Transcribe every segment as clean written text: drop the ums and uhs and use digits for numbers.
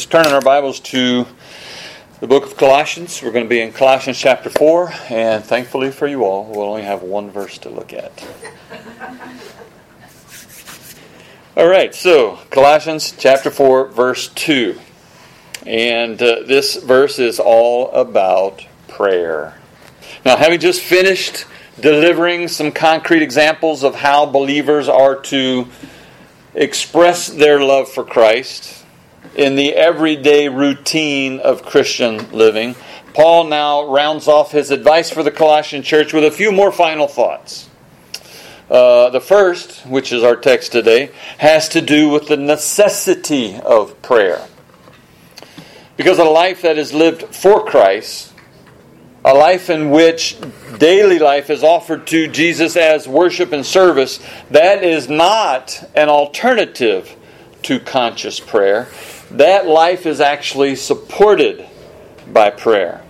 turn in our Bibles to the book of Colossians. We're going to be in Colossians chapter 4, and thankfully for you all, we'll only have one verse to look at. All right, so Colossians chapter 4, verse 2. And this verse is all about prayer. Now, having just finished delivering some concrete examples of how believers are to express their love for Christ in the everyday routine of Christian living, Paul now rounds off his advice for the Colossian church with a few more final thoughts. The first, which is our text today, has to do with the necessity of prayer. Because a life that is lived for Christ, a life in which daily life is offered to Jesus as worship and service, that is not an alternative to conscious prayer. That life is actually supported by prayer.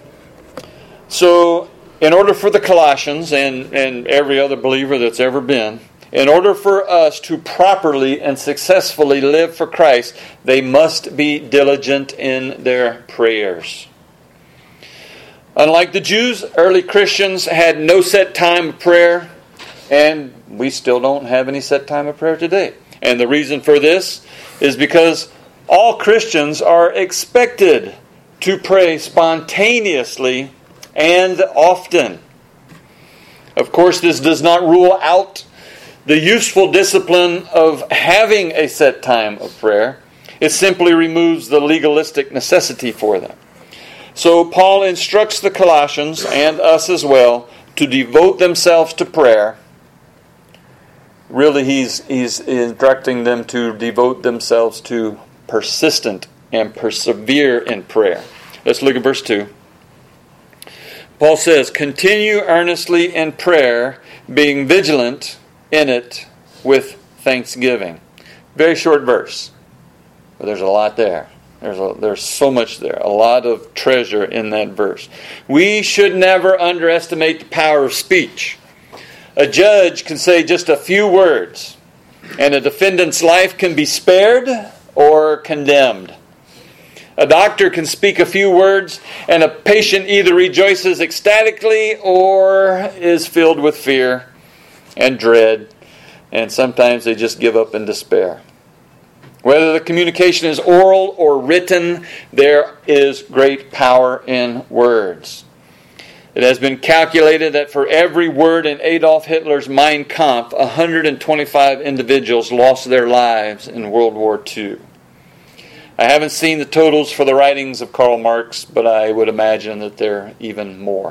So, in order for the Colossians and every other believer that's ever been, in order for us to properly and successfully live for Christ, they must be diligent in their prayers. Unlike the Jews, early Christians had no set time of prayer, and we still don't have any set time of prayer today. And the reason for this is because all Christians are expected to pray spontaneously and often. Of course, this does not rule out the useful discipline of having a set time of prayer. It simply removes the legalistic necessity for them. So Paul instructs the Colossians, and us as well, to devote themselves to prayer. Really, he's instructing them to devote themselves to persistent and persevere in prayer. Let's look at verse 2. Paul says, "Continue earnestly in prayer, being vigilant in it with thanksgiving." Very short verse, but there's a lot there. There's so much there, a lot of treasure in that verse. We should never underestimate the power of speech. A judge can say just a few words, and a defendant's life can be spared or condemned. A doctor can speak a few words, and a patient either rejoices ecstatically or is filled with fear and dread, and sometimes they just give up in despair. Whether the communication is oral or written, there is great power in words. It has been calculated that for every word in Adolf Hitler's Mein Kampf, 125 individuals lost their lives in World War II. I haven't seen the totals for the writings of Karl Marx, but I would imagine that there are even more.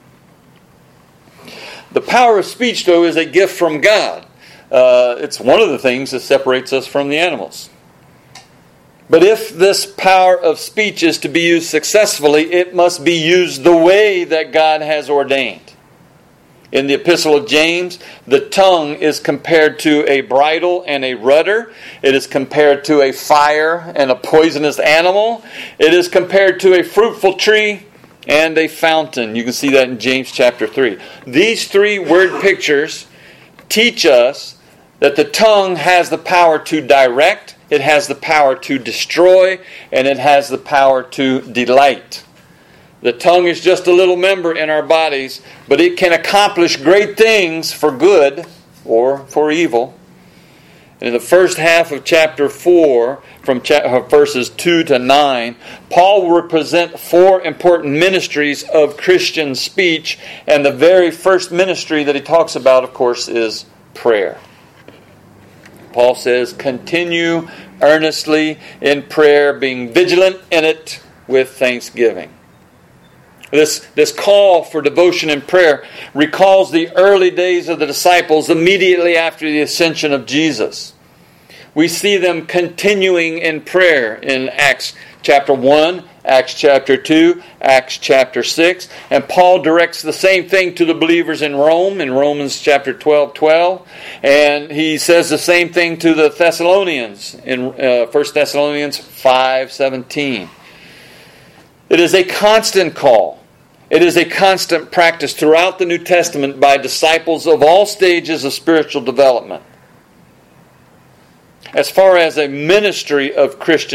The power of speech, though, is a gift from God. It's one of the things that separates us from the animals. But if this power of speech is to be used successfully, it must be used the way that God has ordained. In the Epistle of James, the tongue is compared to a bridle and a rudder. It is compared to a fire and a poisonous animal. It is compared to a fruitful tree and a fountain. You can see that in James chapter 3. These three word pictures teach us that the tongue has the power to direct, it has the power to destroy, and it has the power to delight. The tongue is just a little member in our bodies, but it can accomplish great things for good or for evil. In the first half of chapter 4, from verses 2 to 9, Paul will present four important ministries of Christian speech, and the very first ministry that he talks about, of course, is prayer. Paul says, "Continue earnestly in prayer, being vigilant in it with thanksgiving." This call for devotion and prayer recalls the early days of the disciples immediately after the ascension of Jesus. We see them continuing in prayer in Acts chapter 1, Acts chapter 2, Acts chapter 6. And Paul directs the same thing to the believers in Rome in Romans chapter 12. And he says the same thing to the Thessalonians in 1 Thessalonians 5:17. It is a constant call. It is a constant practice throughout the New Testament by disciples of all stages of spiritual development. As far as a ministry of Christian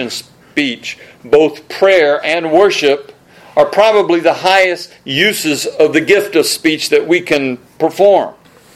speech, both prayer and worship are probably the highest uses of the gift of speech that we can perform.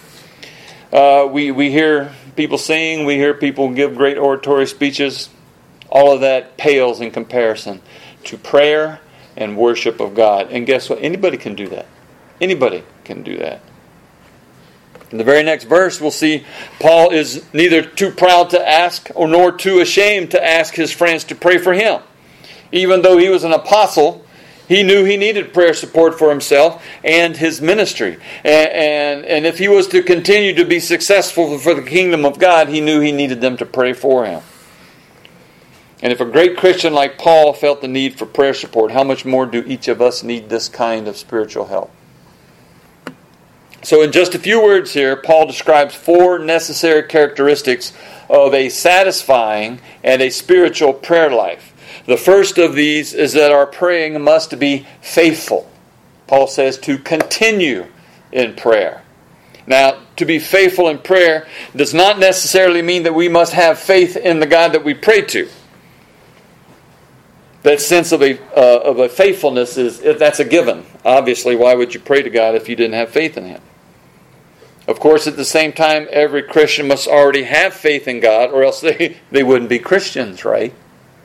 We hear people sing, we hear people give great oratory speeches. All of that pales in comparison to prayer and worship of God. And guess what? Anybody can do that. Anybody can do that. In the very next verse, we'll see Paul is neither too proud to ask or nor too ashamed to ask his friends to pray for him. Even though he was an apostle, he knew he needed prayer support for himself and his ministry. And if he was to continue to be successful for the kingdom of God, he knew he needed them to pray for him. And if a great Christian like Paul felt the need for prayer support, how much more do each of us need this kind of spiritual help? So in just a few words here, Paul describes 4 necessary characteristics of a satisfying and a spiritual prayer life. The first of these is that our praying must be faithful. Paul says to continue in prayer. Now, to be faithful in prayer does not necessarily mean that we must have faith in the God that we pray to. That sense of a faithfulness that's a given. Obviously, why would you pray to God if you didn't have faith in Him? Of course, at the same time, every Christian must already have faith in God, or else they wouldn't be Christians, right?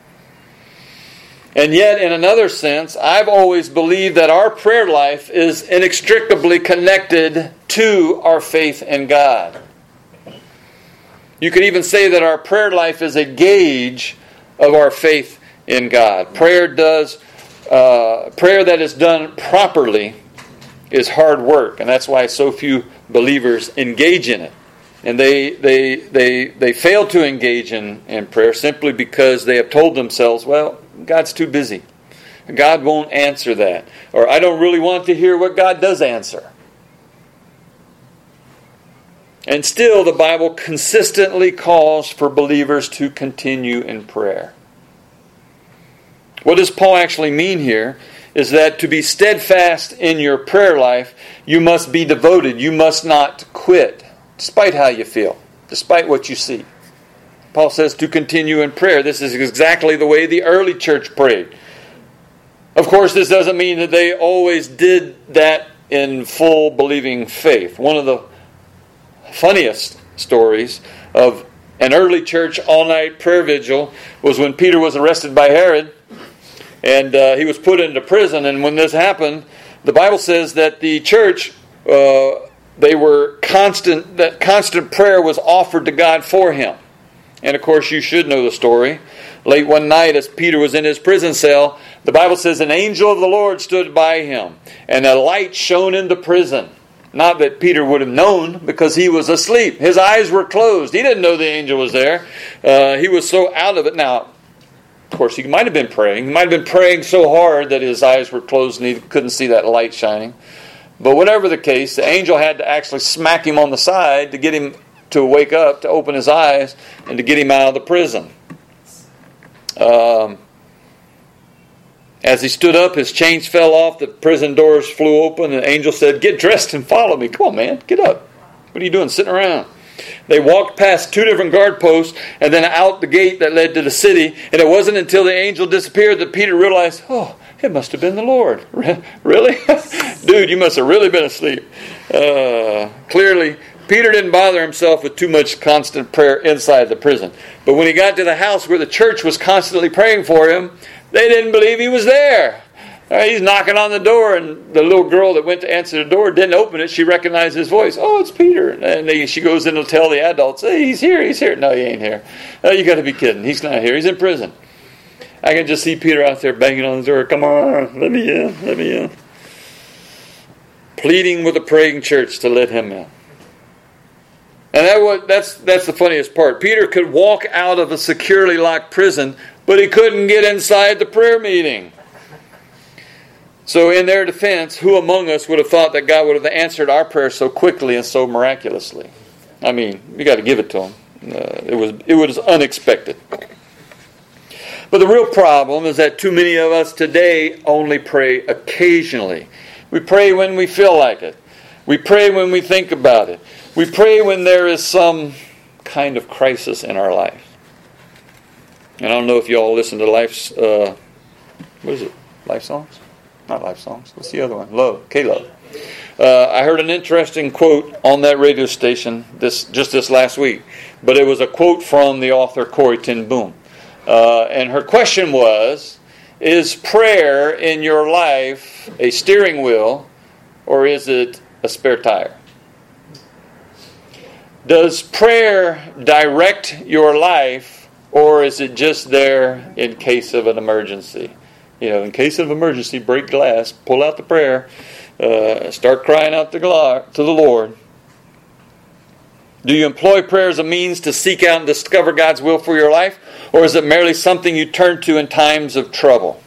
And yet, in another sense, I've always believed that our prayer life is inextricably connected to our faith in God. You could even say that our prayer life is a gauge of our faith in God. Prayer that is done properly is hard work, and that's why so few believers engage in it. And they fail to engage in prayer simply because they have told themselves, well, God's too busy. God won't answer that. Or I don't really want to hear what God does answer. And still, the Bible consistently calls for believers to continue in prayer. What does Paul actually mean here is that to be steadfast in your prayer life, you must be devoted. You must not quit, despite how you feel, despite what you see. Paul says to continue in prayer. This is exactly the way the early church prayed. Of course, this doesn't mean that they always did that in full believing faith. One of the funniest stories of an early church all-night prayer vigil was when Peter was arrested by Herod, and he was put into prison. And when this happened, the Bible says that the church, that constant prayer was offered to God for him. And of course, you should know the story. Late one night, as Peter was in his prison cell, the Bible says an angel of the Lord stood by him, and a light shone in the prison. Not that Peter would have known, because he was asleep. His eyes were closed. He didn't know the angel was there. He was so out of it. Now, of course, he might have been praying. He might have been praying so hard that his eyes were closed and he couldn't see that light shining. But whatever the case, the angel had to actually smack him on the side to get him to wake up, to open his eyes, and to get him out of the prison. As he stood up, his chains fell off, the prison doors flew open, and the angel said, "Get dressed and follow me." Come on, man, get up. What are you doing sitting around? They walked past 2 different guard posts and then out the gate that led to the city. And it wasn't until the angel disappeared that Peter realized, oh, it must have been the Lord. Really? Dude, you must have really been asleep. Clearly, Peter didn't bother himself with too much constant prayer inside the prison. But when he got to the house where the church was constantly praying for him, they didn't believe he was there. He's knocking on the door, and the little girl that went to answer the door didn't open it. She recognized his voice. Oh, it's Peter. And she goes in to tell the adults, hey, he's here, he's here. No, he ain't here. Oh, you got to be kidding. He's not here. He's in prison. I can just see Peter out there banging on the door. Come on, let me in, let me in. Pleading with the praying church to let him in. And that's the funniest part. Peter could walk out of a securely locked prison, but he couldn't get inside the prayer meeting. So in their defense, who among us would have thought that God would have answered our prayer so quickly and so miraculously? I mean, you got to give it to him. It was unexpected. But the real problem is that too many of us today only pray occasionally. We pray when we feel like it. We pray when we think about it. We pray when there is some kind of crisis in our life. And I don't know if you all listen to Life's, what is it? Life Songs? Not Life Songs. What's the other one? Love. K-Love. I heard an interesting quote on that radio station this last week. But it was a quote from the author Corrie ten Boom. And her question was, is prayer in your life a steering wheel or is it a spare tire? Does prayer direct your life or is it just there in case of an emergency? In case of emergency, break glass, pull out the prayer, start crying out to the Lord. Do you employ prayer as a means to seek out and discover God's will for your life? Or is it merely something you turn to in times of trouble?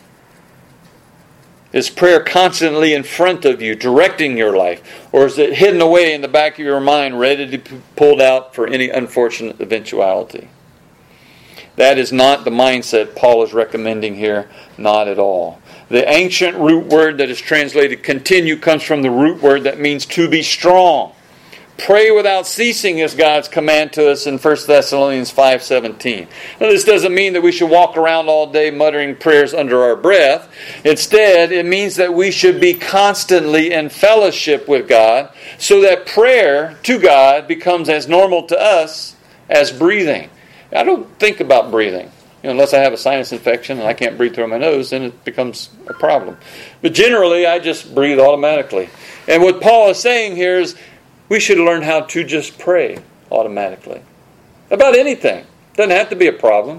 Is prayer constantly in front of you, directing your life? Or is it hidden away in the back of your mind, ready to be pulled out for any unfortunate eventuality? That is not the mindset Paul is recommending here, not at all. The ancient root word that is translated continue comes from the root word that means to be strong. Pray without ceasing is God's command to us in 1 Thessalonians 5:17. Now, this doesn't mean that we should walk around all day muttering prayers under our breath. Instead, it means that we should be constantly in fellowship with God so that prayer to God becomes as normal to us as breathing. I don't think about breathing. Unless I have a sinus infection and I can't breathe through my nose, then it becomes a problem. But generally, I just breathe automatically. And what Paul is saying here is, we should learn how to just pray automatically. About anything. Doesn't have to be a problem.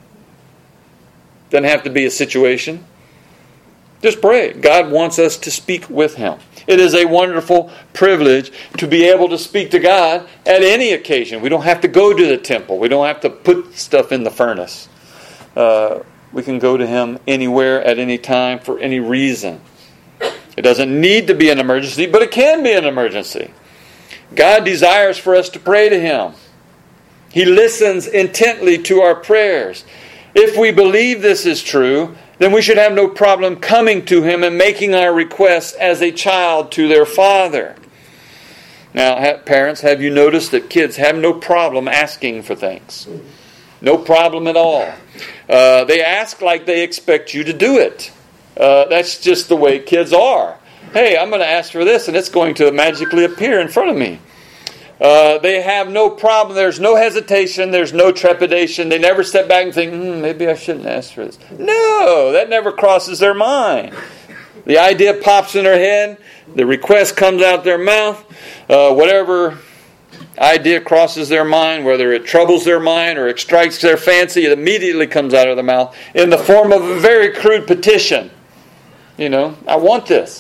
Doesn't have to be a situation. Just pray. God wants us to speak with Him. It is a wonderful privilege to be able to speak to God at any occasion. We don't have to go to the temple. We don't have to put stuff in the furnace. We can go to Him anywhere, at any time, for any reason. It doesn't need to be an emergency, but it can be an emergency. God desires for us to pray to Him. He listens intently to our prayers. If we believe this is true, then we should have no problem coming to Him and making our requests as a child to their Father. Now, parents, have you noticed that kids have no problem asking for things? No problem at all. They ask like they expect you to do it. That's just the way kids are. Hey, I'm going to ask for this, and it's going to magically appear in front of me. They have no problem. There's no hesitation. There's no trepidation. They never step back and think, maybe I shouldn't ask for this. No, that never crosses their mind. The idea pops in their head. The request comes out their mouth. Whatever idea crosses their mind, whether it troubles their mind or it strikes their fancy, it immediately comes out of their mouth in the form of a very crude petition. I want this.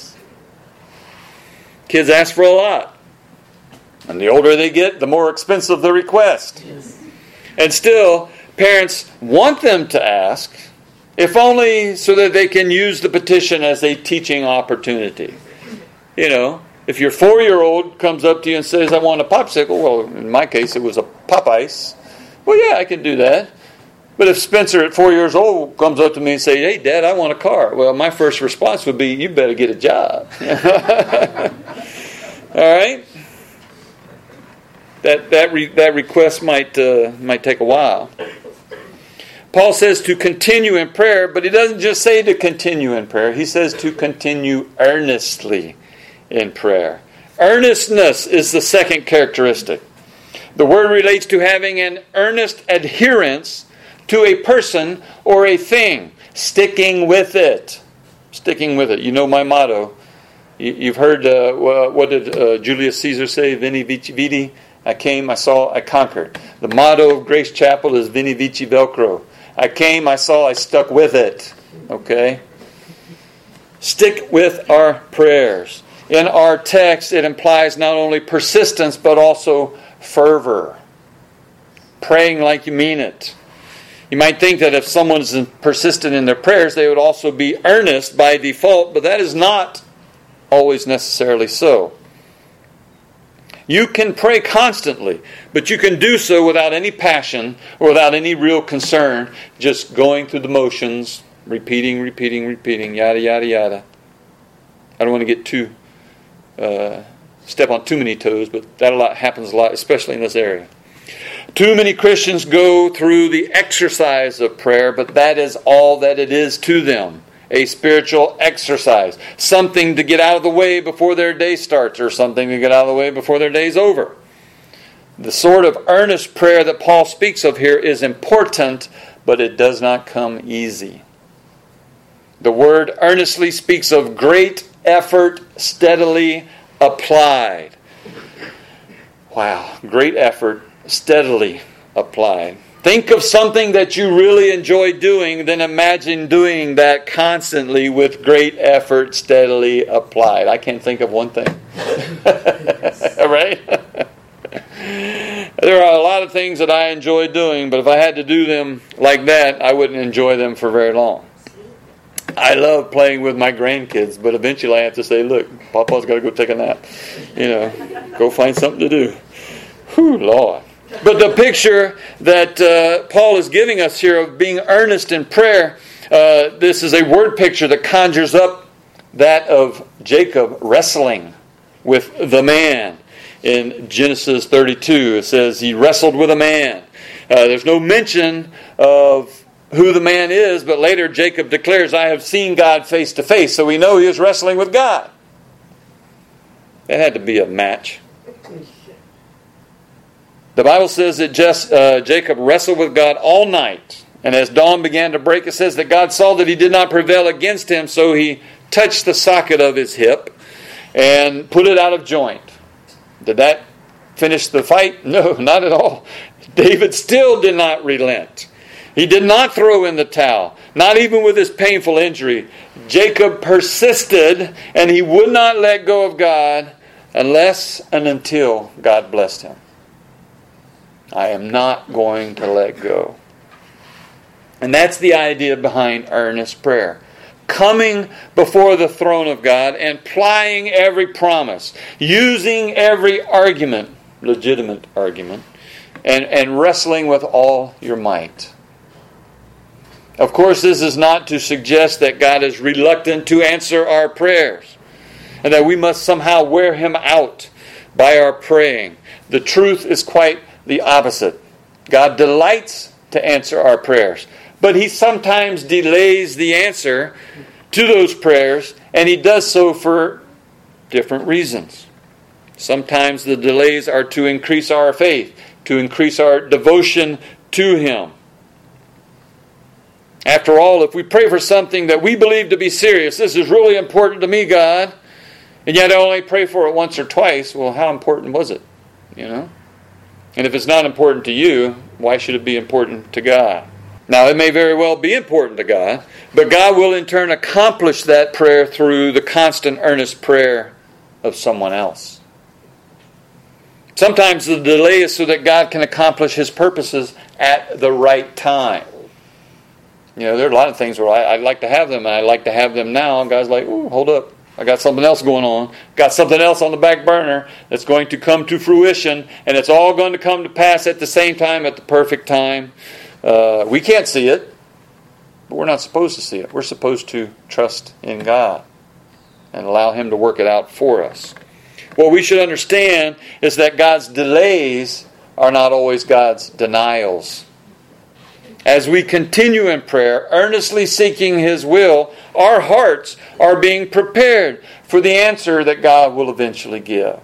Kids ask for a lot. And the older they get, the more expensive the request. Yes. And still, parents want them to ask, if only so that they can use the petition as a teaching opportunity. If your 4-year-old comes up to you and says, I want a popsicle, well, in my case, it was a Pop Ice. Well, yeah, I can do that. But if Spencer at 4 years old comes up to me and says, hey, Dad, I want a car. Well, my first response would be, you better get a job. All right? That request might take a while. Paul says to continue in prayer, but he doesn't just say to continue in prayer. He says to continue earnestly in prayer. Earnestness is the second characteristic. The word relates to having an earnest adherence to a person or a thing. Sticking with it. Sticking with it. You know my motto. You've heard, what did Julius Caesar say? Veni Vici Vidi. I came, I saw, I conquered. The motto of Grace Chapel is Veni Vici Velcro. I came, I saw, I stuck with it. Okay? Stick with our prayers. In our text, it implies not only persistence, but also fervor. Praying like you mean it. You might think that if someone is persistent in their prayers, they would also be earnest by default, but that is not always necessarily so. You can pray constantly, but you can do so without any passion or without any real concern, just going through the motions, repeating, yada, yada, yada. I don't want to get step on too many toes, but that happens a lot, especially in this area. Too many Christians go through the exercise of prayer, but that is all that it is to them. A spiritual exercise. Something to get out of the way before their day starts, or something to get out of the way before their day's over. The sort of earnest prayer that Paul speaks of here is important, but it does not come easy. The word earnestly speaks of great effort steadily applied. Wow, great effort steadily applied. Think of something that you really enjoy doing, then imagine doing that constantly with great effort steadily applied. I can't think of one thing. Right? There are a lot of things that I enjoy doing, but if I had to do them like that, I wouldn't enjoy them for very long. I love playing with my grandkids, but eventually I have to say, look, Papa's got to go take a nap. Go find something to do. Whew, Lord. But the picture that Paul is giving us here of being earnest in prayer, this is a word picture that conjures up that of Jacob wrestling with the man. In Genesis 32, it says he wrestled with a man. There's no mention of who the man is, but later Jacob declares, I have seen God face to face. So we know he was wrestling with God. It had to be a match. The Bible says that Jacob wrestled with God all night. And as dawn began to break, it says that God saw that he did not prevail against him, so he touched the socket of his hip and put it out of joint. Did that finish the fight? No, not at all. David still did not relent. He did not throw in the towel, not even with his painful injury. Jacob persisted, and he would not let go of God unless and until God blessed him. I am not going to let go. And that's the idea behind earnest prayer. Coming before the throne of God and applying every promise, using every argument, legitimate argument, and wrestling with all your might. Of course, this is not to suggest that God is reluctant to answer our prayers and that we must somehow wear Him out by our praying. The truth is quite the opposite. God delights to answer our prayers, but He sometimes delays the answer to those prayers, and He does so for different reasons. Sometimes the delays are to increase our faith, to increase our devotion to Him. After all, if we pray for something that we believe to be serious, this is really important to me, God, and yet I only pray for it once or twice, well, how important was it? And if it's not important to you, why should it be important to God? Now, it may very well be important to God, but God will in turn accomplish that prayer through the constant, earnest prayer of someone else. Sometimes the delay is so that God can accomplish His purposes at the right time. There are a lot of things where I'd like to have them, and I'd like to have them now, and God's like, "Ooh, hold up. I got something else going on. Got something else on the back burner that's going to come to fruition, and it's all going to come to pass at the same time, at the perfect time." We can't see it, but we're not supposed to see it. We're supposed to trust in God and allow Him to work it out for us. What we should understand is that God's delays are not always God's denials. As we continue in prayer, earnestly seeking His will, our hearts are being prepared for the answer that God will eventually give.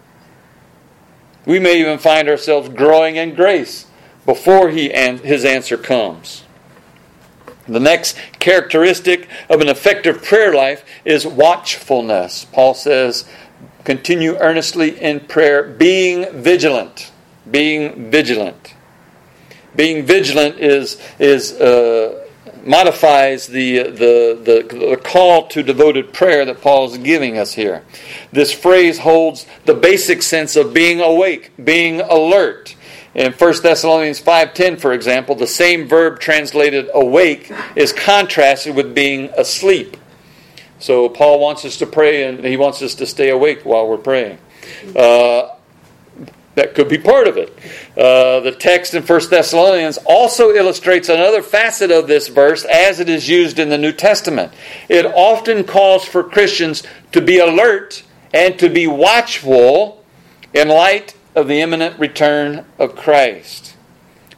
We may even find ourselves growing in grace before His answer comes. The next characteristic of an effective prayer life is watchfulness. Paul says, continue earnestly in prayer, being vigilant. Being vigilant. Being vigilant modifies the call to devoted prayer that Paul is giving us here. This phrase holds the basic sense of being awake, being alert. In 1 Thessalonians 5:10, for example, the same verb translated awake is contrasted with being asleep. So Paul wants us to pray, and he wants us to stay awake while we're praying. That could be part of it. The text in 1 Thessalonians also illustrates another facet of this verse as it is used in the New Testament. It often calls for Christians to be alert and to be watchful in light of the imminent return of Christ.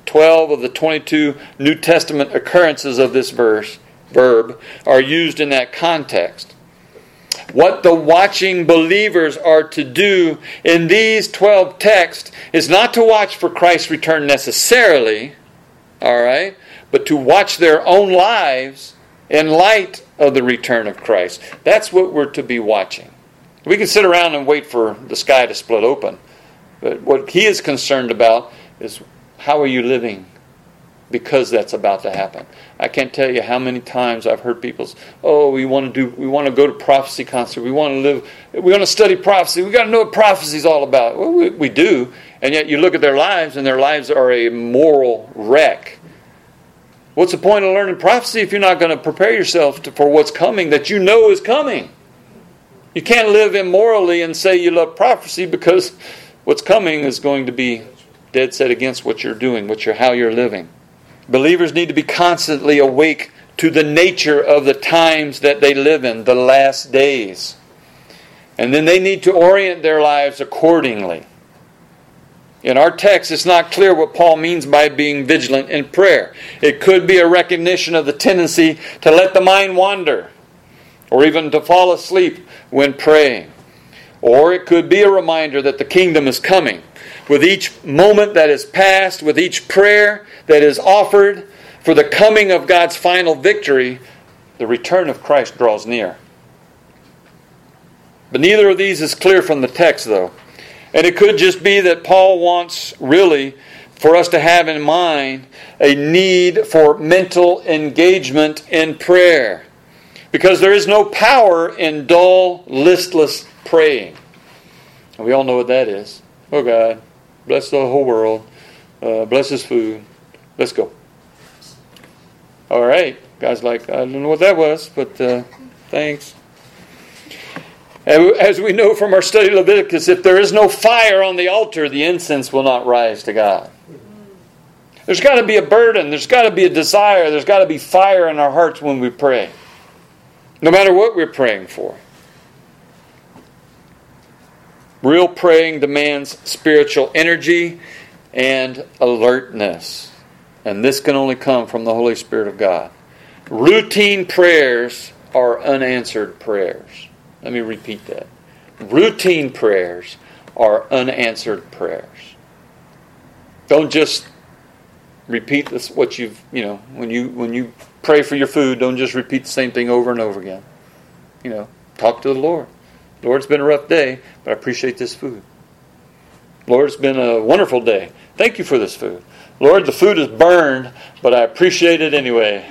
12 of the 22 New Testament occurrences of this verb are used in that context. What the watching believers are to do in these 12 texts is not to watch for Christ's return necessarily, all right, but to watch their own lives in light of the return of Christ. That's what we're to be watching. We can sit around and wait for the sky to split open, but what he is concerned about is how are you living because that's about to happen. I can't tell you how many times I've heard people say, "Oh, we want to go to prophecy concert. We want to study prophecy. We got to know what prophecy is all about." Well, we do, and yet you look at their lives, and their lives are a moral wreck. What's the point of learning prophecy if you're not going to prepare yourself for what's coming that you know is coming? You can't live immorally and say you love prophecy because what's coming is going to be dead set against what you're doing, how you're living. Believers need to be constantly awake to the nature of the times that they live in, the last days. And then they need to orient their lives accordingly. In our text, it's not clear what Paul means by being vigilant in prayer. It could be a recognition of the tendency to let the mind wander, or even to fall asleep when praying. Or it could be a reminder that the kingdom is coming. With each moment that is passed, with each prayer that is offered for the coming of God's final victory, the return of Christ draws near. But neither of these is clear from the text, though. And it could just be that Paul wants really for us to have in mind a need for mental engagement in prayer. Because there is no power in dull, listless praying. And we all know what that is. Oh God, bless the whole world. Bless His food. Let's go. All right. God's like, I don't know what that was, but thanks. As we know from our study of Leviticus, if there is no fire on the altar, the incense will not rise to God. There's got to be a burden. There's got to be a desire. There's got to be fire in our hearts when we pray. No matter what we're praying for. Real praying demands spiritual energy and alertness. And this can only come from the Holy Spirit of God. Routine prayers are unanswered prayers. Let me repeat that. Routine prayers are unanswered prayers. Don't just repeat this. What when you pray for your food, don't just repeat the same thing over and over again. Talk to the Lord. Lord, it's been a rough day, but I appreciate this food. Lord, it's been a wonderful day. Thank you for this food. Lord, the food is burned, but I appreciate it anyway.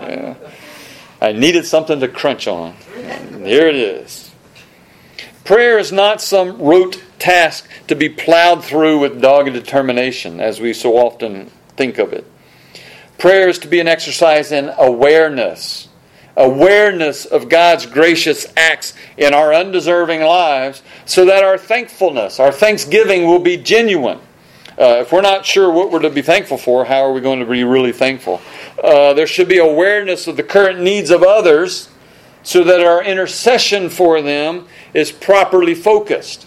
I needed something to crunch on. And here it is. Prayer is not some rote task to be plowed through with dogged determination, as we so often think of it. Prayer is to be an exercise in awareness. Awareness of God's gracious acts in our undeserving lives so that our thankfulness, our thanksgiving will be genuine. If we're not sure what we're to be thankful for, how are we going to be really thankful? There should be awareness of the current needs of others so that our intercession for them is properly focused.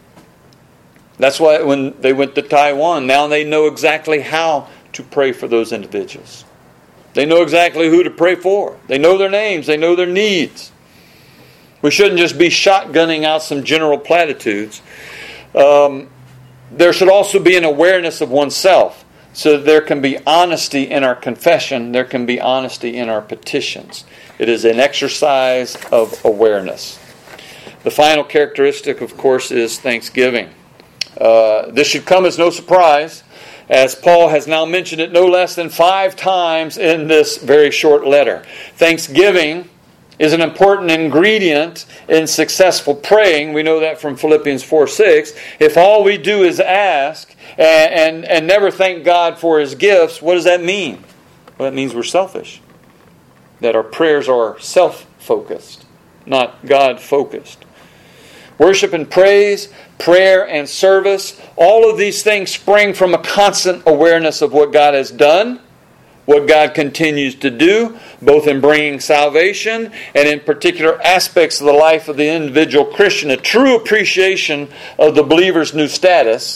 That's why when they went to Taiwan, now they know exactly how to pray for those individuals. They know exactly who to pray for. They know their names. They know their needs. We shouldn't just be shotgunning out some general platitudes. There should also be an awareness of oneself so that there can be honesty in our confession. There can be honesty in our petitions. It is an exercise of awareness. The final characteristic, of course, is thanksgiving. This should come as no surprise, as Paul has now mentioned it no less than 5 times in this very short letter. Thanksgiving is an important ingredient in successful praying. We know that from Philippians 4:6. If all we do is ask and never thank God for His gifts, what does that mean? Well, that means we're selfish. That our prayers are self-focused, not God-focused. Worship and praise, prayer and service, all of these things spring from a constant awareness of what God has done, what God continues to do, both in bringing salvation and in particular aspects of the life of the individual Christian, a true appreciation of the believer's new status,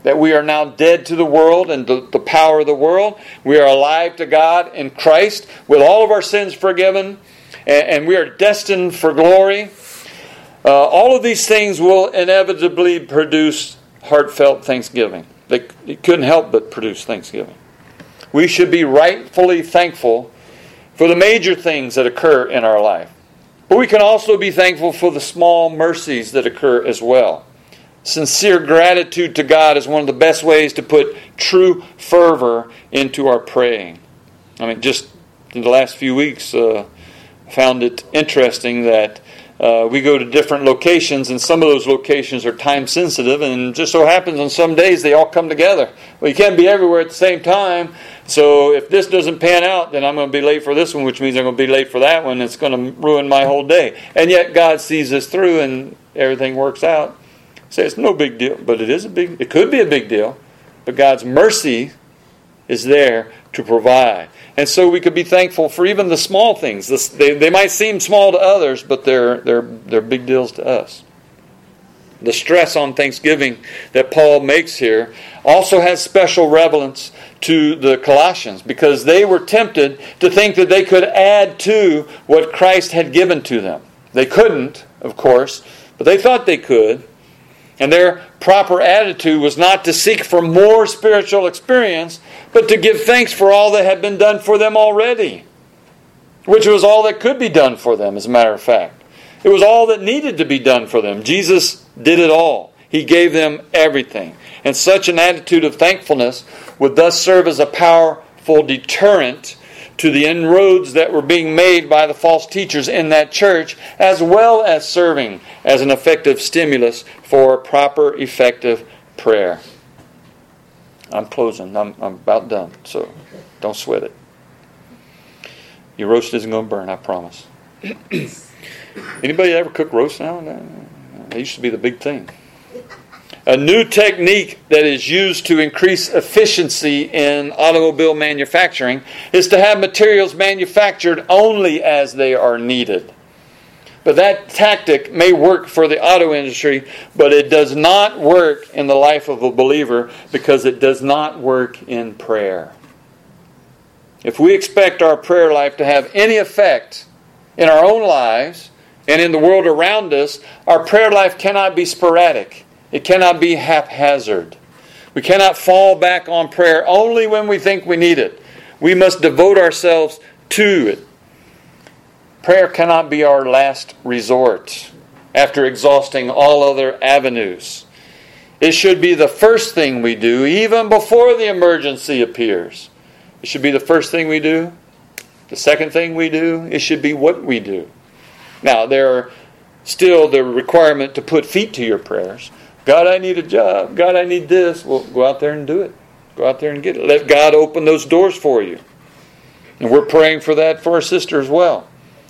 that we are now dead to the world and the power of the world. We are alive to God in Christ with all of our sins forgiven, and we are destined for glory. All of these things will inevitably produce heartfelt thanksgiving. They couldn't help but produce thanksgiving. We should be rightfully thankful for the major things that occur in our life. But we can also be thankful for the small mercies that occur as well. Sincere gratitude to God is one of the best ways to put true fervor into our praying. I mean, just in the last few weeks, found it interesting that we go to different locations, and some of those locations are time sensitive, and just so happens on some days they all come together. Well, you can't be everywhere at the same time, so if this doesn't pan out, then I'm going to be late for this one, which means I'm going to be late for that one. It's going to ruin my whole day. And yet God sees us through, and everything works out. So it's no big deal, but it could be a big deal, but God's mercy is there to provide. And so we could be thankful for even the small things. They might seem small to others, but they're big deals to us. The stress on thanksgiving that Paul makes here also has special relevance to the Colossians, because they were tempted to think that they could add to what Christ had given to them. They couldn't, of course, but they thought they could. And their proper attitude was not to seek for more spiritual experience, but to give thanks for all that had been done for them already, which was all that could be done for them, as a matter of fact. It was all that needed to be done for them. Jesus did it all. He gave them everything. And such an attitude of thankfulness would thus serve as a powerful deterrent to the inroads that were being made by the false teachers in that church, as well as serving as an effective stimulus for proper, effective prayer. I'm closing. I'm about done, so don't sweat it. Your roast isn't going to burn, I promise. Anybody ever cook roast now? That used to be the big thing. A new technique that is used to increase efficiency in automobile manufacturing is to have materials manufactured only as they are needed. But that tactic may work for the auto industry, but it does not work in the life of a believer, because it does not work in prayer. If we expect our prayer life to have any effect in our own lives and in the world around us, our prayer life cannot be sporadic. It cannot be haphazard. We cannot fall back on prayer only when we think we need it. We must devote ourselves to it. Prayer cannot be our last resort after exhausting all other avenues. It should be the first thing we do, even before the emergency appears. It should be the first thing we do. The second thing we do, it should be what we do. Now, there are still the requirement to put feet to your prayers. God, I need a job. God, I need this. Well, go out there and do it. Go out there and get it. Let God open those doors for you. And we're praying for that for our sister as well.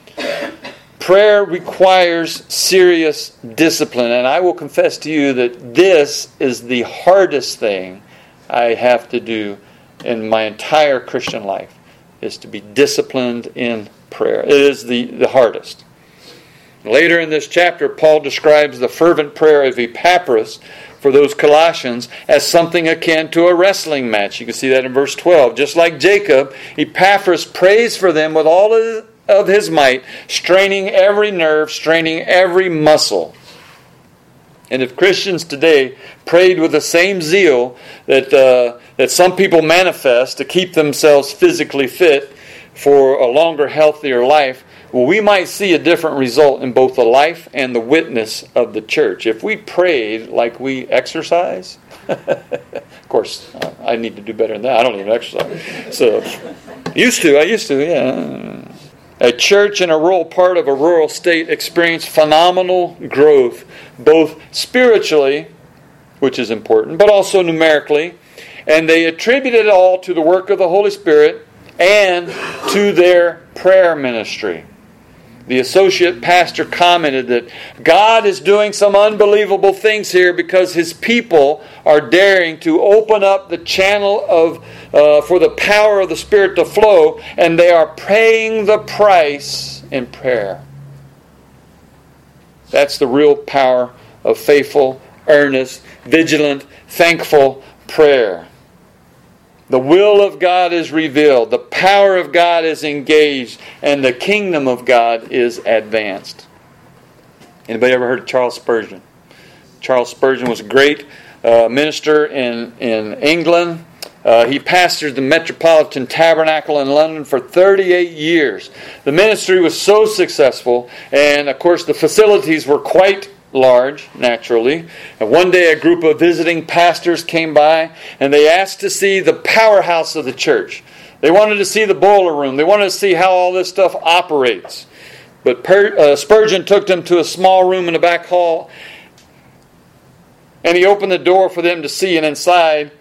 Prayer requires serious discipline. And I will confess to you that this is the hardest thing I have to do in my entire Christian life, is to be disciplined in prayer. It is the hardest. Later in this chapter, Paul describes the fervent prayer of Epaphras for those Colossians as something akin to a wrestling match. You can see that in verse 12. Just like Jacob, Epaphras prays for them with all of his might, straining every nerve, straining every muscle. And if Christians today prayed with the same zeal that some people manifest to keep themselves physically fit for a longer, healthier life, well, we might see a different result in both the life and the witness of the church. If we prayed like we exercise, of course, I need to do better than that. I don't even exercise. So, I used to, yeah. A church in a rural part of a rural state experienced phenomenal growth, both spiritually, which is important, but also numerically. And they attributed it all to the work of the Holy Spirit and to their prayer ministry. The associate pastor commented that God is doing some unbelievable things here because His people are daring to open up the channel for the power of the Spirit to flow, and they are paying the price in prayer. That's the real power of faithful earnest, vigilant, thankful prayer. The will of God is revealed, the power of God is engaged, and the kingdom of God is advanced. Anybody ever heard of Charles Spurgeon? Charles Spurgeon was a great minister in England. He pastored the Metropolitan Tabernacle in London for 38 years. The ministry was so successful, and of course the facilities were quite large, naturally. And one day a group of visiting pastors came by, and they asked to see the powerhouse of the church. They wanted to see the boiler room. They wanted to see how all this stuff operates. But Spurgeon took them to a small room in the back hall, and he opened the door for them to see, and inside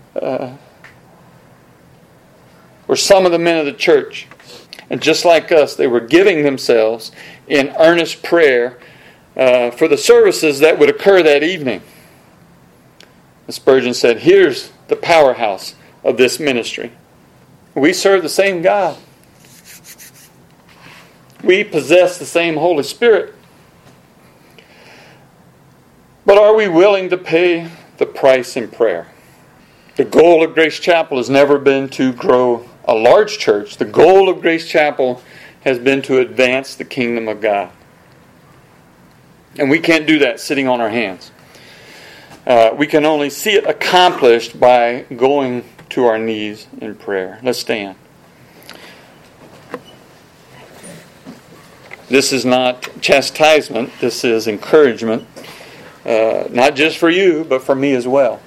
were some of the men of the church. And just like us, they were giving themselves in earnest prayer for the services that would occur that evening. And Spurgeon said, here's the powerhouse of this ministry. We serve the same God. We possess the same Holy Spirit. But are we willing to pay the price in prayer? The goal of Grace Chapel has never been to grow a large church. The goal of Grace Chapel has been to advance the kingdom of God. And we can't do that sitting on our hands. We can only see it accomplished by going to our knees in prayer. Let's stand. This is not chastisement. This is encouragement. Not just for you, but for me as well.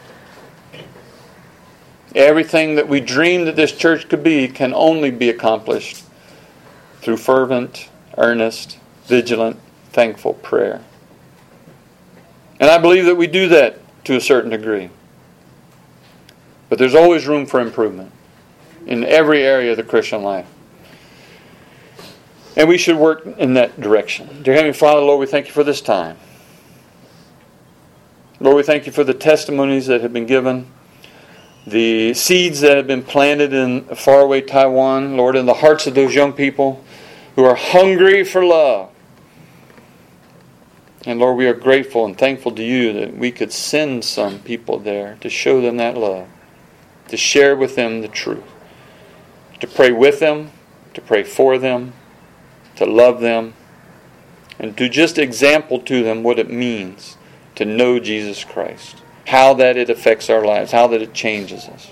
Everything that we dream that this church could be can only be accomplished through fervent, earnest, vigilant, thankful prayer. And I believe that we do that to a certain degree. But there's always room for improvement in every area of the Christian life. And we should work in that direction. Dear Heavenly Father, Lord, we thank you for this time. Lord, we thank you for the testimonies that have been given, the seeds that have been planted in faraway Taiwan, Lord, in the hearts of those young people who are hungry for love. And Lord, we are grateful and thankful to you that we could send some people there to show them that love, to share with them the truth, to pray with them, to pray for them, to love them, and to just example to them what it means to know Jesus Christ, how that it affects our lives, how that it changes us.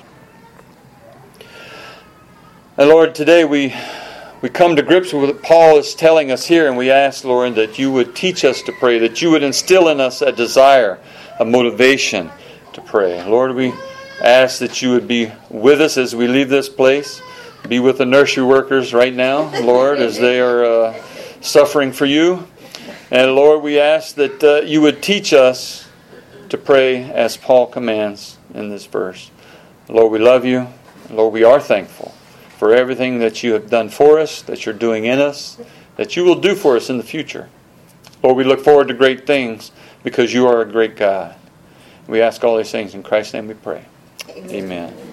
And Lord, today we come to grips with what Paul is telling us here, and we ask, Lord, that you would teach us to pray, that you would instill in us a desire, a motivation to pray. Lord, we ask that you would be with us as we leave this place. Be with the nursery workers right now, Lord, as they are suffering for you. And Lord, we ask that you would teach us to pray as Paul commands in this verse. Lord, we love you. Lord, we are thankful for everything that you have done for us, that you're doing in us, that you will do for us in the future. Lord, we look forward to great things because you are a great God. We ask all these things in Christ's name we pray. Amen.